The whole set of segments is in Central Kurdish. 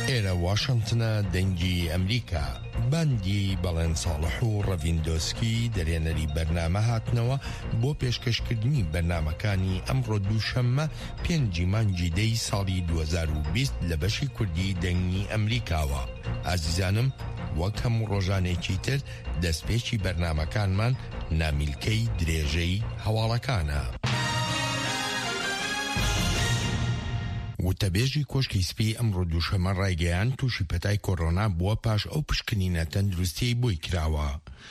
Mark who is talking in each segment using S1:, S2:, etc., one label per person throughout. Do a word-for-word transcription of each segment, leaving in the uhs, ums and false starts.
S1: ئێرە واشنگتنە دەنگی ئەمریکا. باندی بەڵێن ساڵح و ڕەڤیندۆسکی دەرێنەری بەرنامە هاتنەوە بۆ پێشکەشکردنی بەرنامەکانی ئەمڕۆ دووشەممە پێنجی مانگی دەی ساڵی دوو هەزار و بیست لە بەشی کوردی دەنگی ئەمریکاوە. ئازیزانم، وەک هەموو ڕۆژانێکی تر دەستپێکی بەرنامەکانمان نامیلکەی درێژەی هەواڵەکانە. وتەبێژی کۆشکی سپی ئەمڕۆ دووشەمە ڕایگەیان تووشی پەتای کۆڕۆنا بووە پاش ئەو پشکنینە تەندروستی بۆی کراوە.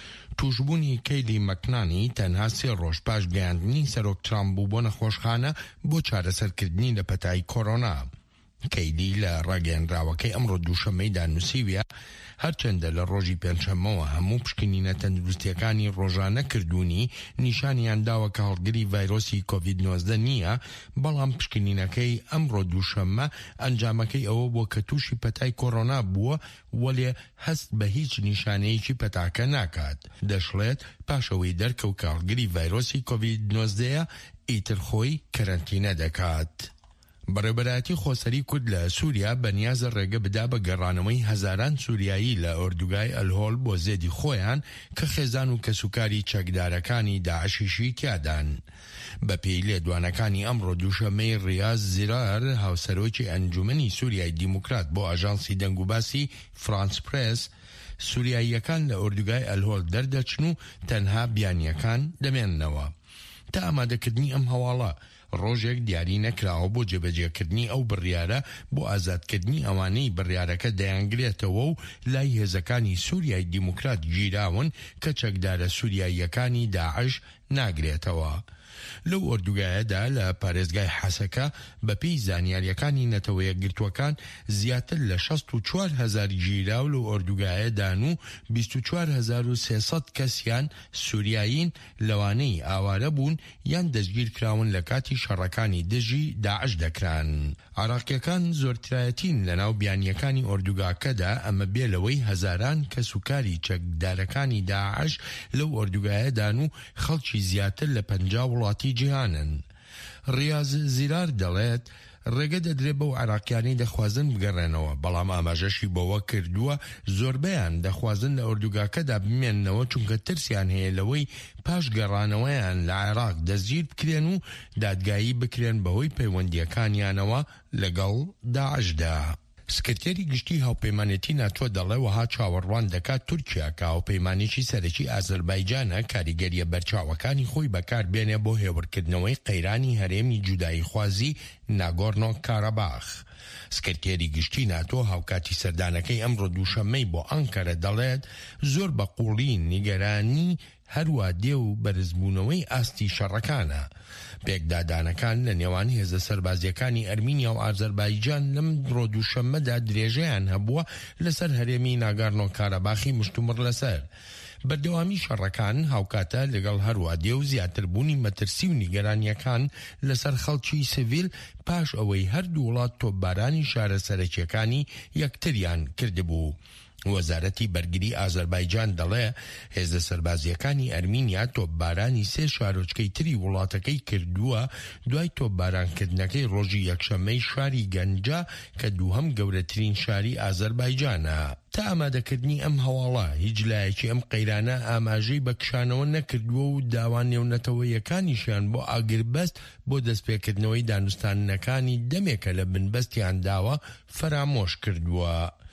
S1: توشبوونی کەیلی مەکنانی تەنها سێ ڕۆژ پاش گەیاندنی سەرۆک ترامپ بوو بۆ نەخۆشخانە بۆ چارەسەرکردنی لە پەتای کۆڕۆنا. کەیلی لە ڕاگەیەنراوەکەی ئەمڕۆ دووشەمەی دانووسیویە هەرچەندە لە ڕۆژی پێنجشەممەوە هەموو پشکنینە تەندروستیەکانی ڕۆژانە کردوونی نیشانیان داوە کە هەڵگری ڤایرۆسی کۆڤید نۆزدە نییە، بەڵام پشکنینەکەی ئەمڕۆ دووشەممە ئەنجامەکەی ئەوە بووە کە تووشی پەتای کۆڕۆنا بووە، وەلێ هەست بە هیچ نیشانەیەکی پەتاکە ناکات. دەشڵێت پاشەوەی دەرکەوت کە هەڵگری ڤایرۆسی کۆڤید نۆزدەیە ئیتر خۆی کەرەنتینە دەکات. بەڕێبەرایەتی خۆسەری کورد لە سووریا بەنیازە ڕێگە بدا بە گەڕانەوەی هەزاران سووریایی لە ئۆردوگای ئەلهۆڵ بۆ زێدی خۆیان کە خێزان و کەسوکاری چەکدارەکانی داعشیشی تیادان. بە پێی لێدوانەکانی ئەمڕۆ دووشەمەی ڕیاز زیرار، هاوسەرۆکی ئەنجومەنی سووریای دیموکرات بۆ ئاژانسی دەنگوباسی فرانس پرێس، سووریاییەکان لە ئۆردوگای ئەلهۆڵ دەردەچن و تەنها بیانیەکان دەمێننەوە. تا ئامادەکردنی ئەم هەواڵە ڕۆژێک دیاری نەکراوە بۆ جێبەجێکردنی ئەو بڕیارە بۆ ئازادکردنی ئەوانەی بڕیارەکە دەیانگرێتەوە و لای هێزەکانی سووریای دیموکرات گیراون کە چەکدارە سووریاییەکانی داعش ناگرێتەوە. لەو ئۆردوگایەدا لە پارێزگای حەسەکە بەپێی زانیاریەکانی نەتەوە یەکگرتووەکان زیاتر لە شەست و چوار هەزار گیراو لەو ئۆردوگایەدان و بیست و چوار هەزار و سێسەد کەسیان سووریایین لەوانەی ئاوارە بوون یان دەستگیر کراون لە کاتی شەڕەکانی دژی داعش دەکران. عراقیەکان زۆرترایەتین لەناو بیانیەکانی ئۆردوگاکەدا، ئەمە بێلەوەی هەزاران کەسوکاری چەکدارەکانی داعش لەو ئۆردوگایەدان و خەڵکی زیاتر لە پەنجا وڵاتی جیهانن. ڕیاز زیرار دەڵێت ڕێگە دەدرێت بەو عراقیانی دەخوازن بگەڕێنەوە، بەڵام ئاماژەشی بەوە کردووە زۆربەیان دەخوازن لە ئۆردوگاکەدا بمێننەوە چونکە ترسیان هەیە لەوەی پاش گەڕانەوەیان لە عێراق دەستگیر بکرێن و دادگایی بکرێن بەهۆی پەیوەندیەکانیانەوە لەگەڵ داعشدا. سکرتێری گشتی هاوپەیمانێتی ناتۆ دەڵێ وەها چاوەڕوان دەکات تورکیا کە هاوپەیمانێکی سەرەکی ئازەربایجانە کاریگەریە بەرچاوەکانی خۆی بەکار بێنێ بۆ هێورکردنەوەی قەیرانی هەرێمی جودایی خوازی ناگۆرنۆ کارەباخ. سکرتێری گشتی ناتۆ هاوکاتی سەردانەکەی ئەمڕۆ دووشەممەی بۆ ئەنکەرە دەڵێت زۆر بەقووڵی نیگەرانی هەروە دێ و بەرزبوونەوەی ئاستی شەڕەکانە. پێکدادانەکان لە نێوان هێزە سەربازیەکانی ئەرمینیا و ئازەربایجان لەم ڕۆ دووشەممەدا درێژەیان هەبووە لەسەر هەرێمی ناگۆرنۆ کارەباخی مشتومڕ لەسەر. بەردەوامی شەڕەکان هاوکاتە لەگەڵ هەروە دێ و زیاتربوونی مەترسی و نیگەرانیەکان لەسەر خەڵکی سڤیل پاش ئەوەی هەردوو وڵات تۆپبارانی شارە سەرەکیەکانی یەکتریان کردبوو. وەزارەتی بەرگری ئازەربایجان دەڵێ هێزە سەربازیەکانی ئەرمینیا تۆپبارانی سێ شارۆچکەی تری وڵاتەکەی کردووە دوای تۆپبارانکردنەکەی ڕۆژی یەکشەممەی شاری گەنجا کە دووهەم گەورەترین شاری ئازەربایجانە. تا ئامادەکردنی ئەم هەواڵە هیچ لایەکی ئەم قەیرانە ئاماژەی بە کشانەوە نەکردووە و داوان نێونەتەوەیەکانیشیان بۆ ئاگربەست بۆ دەستپێکردنەوەی دانوستانەکانی دەمێکە لە بنبەستیان داوە فەرامۆش کردووە.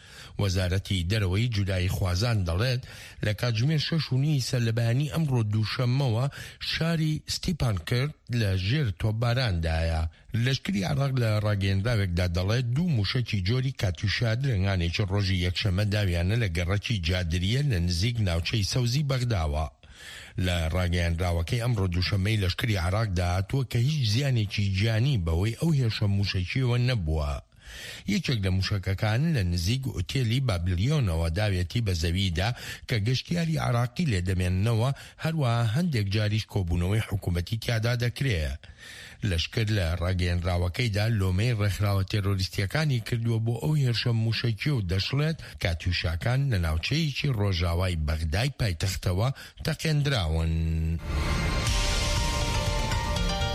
S1: وەزارەتی دەرەوەی جودایی خوازان دەڵێت لە کاتژمێر شەش و نی سەرلەبەیانی ئەمڕۆ دووشەممەوە شاری ستیپانکرد لە ژێر تۆپبارandایە. لەشکری عێراق لە ڕاگەیەندراوێکدا دەڵێت دوو موشەکی جۆری کاتیوشا درنگانێکی ڕۆژی یەکشەممە داویانە لە گەڕەکی جادریە لە نزیک ناوچەی سەوزی بەغداوە. لە ڕاگەیەندراوەکەی ئەمڕۆ دووشەممەی لەشکری عێراق داهاتووە کە هیچ زیانێکی گیانی بەوەی ئەو هێشە موشەکیەوە نەبووە. یەکێک لە موشەکەکان لە نزیک ئوتێلی بابلیۆنەوە داوێتی بە زەویدا کە گەشتیاری عراقی لێدەمێننەوە، هەروەها هەندێک جاریش کۆبوونەوەی حکوومەتی تیادا دەکرێت. لەشکر لە ڕاگەیەنراوەکەیدا لۆمەی ڕێکخراوە تێرۆریستیەکانی کردووە بۆ ئەو هێرشە موشەکی و دەشڵێت کاتیوشاکان لە ناوچەیەکی ڕۆژاوای بەغدای پایتەختەوە تەقێنراون.